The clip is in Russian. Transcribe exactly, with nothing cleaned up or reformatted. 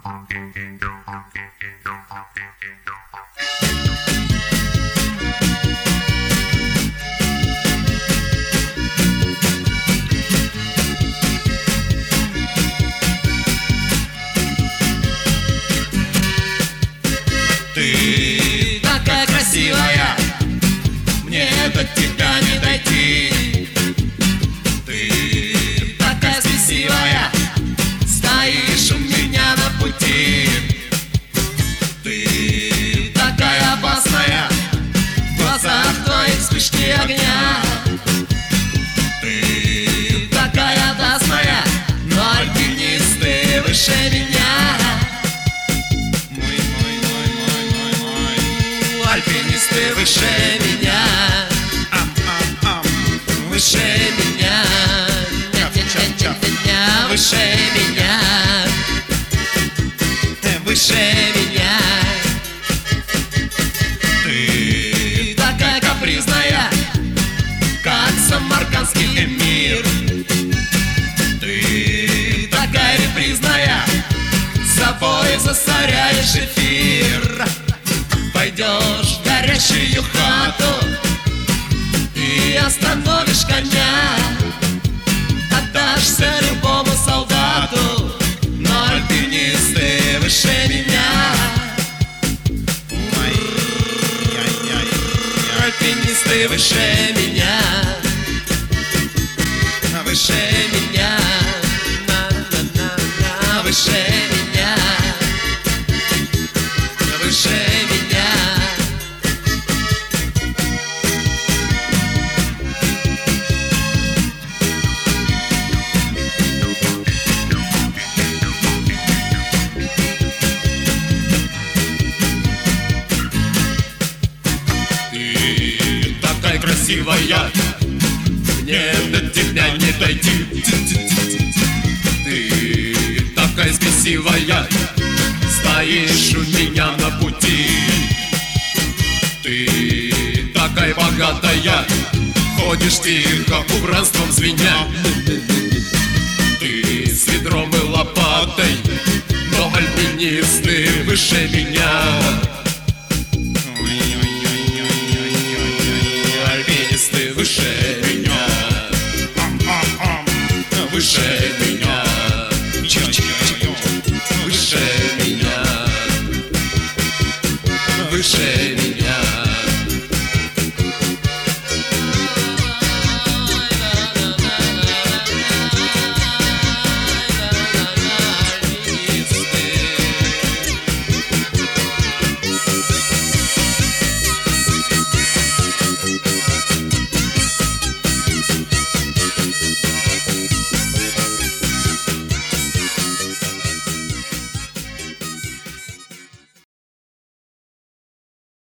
Ты такая красивая, мне до тебя не дойти. Ты такая спесивая, стоишь у меня на пути. Ты такая опасная, в глазах твоих вспышки огня. Ты такая опасная, но альпинисты выше меня. Альпинисты выше меня, выше меня, выше меня, выше меня. Ты такая капризная, как самаркандский эмир. Ты такая репризная, собой засоряешь эфир. Пойдешь в горящую хату и остановишь коня, отдашься любому солдату, но альпинисты выше меня. Альпинисты выше меня, выше меня, выше меня, выше меня. Ты такая красивая, мне до тебя не дойти. Ты такая спесивая, стоишь у меня на пути. Ты такая богатая, ходишь тихо, убранством звеня. Ты с ведром и лопатой, но альпинисты выше меня. Альпинисты выше меня, выше меня, выше меня, выше.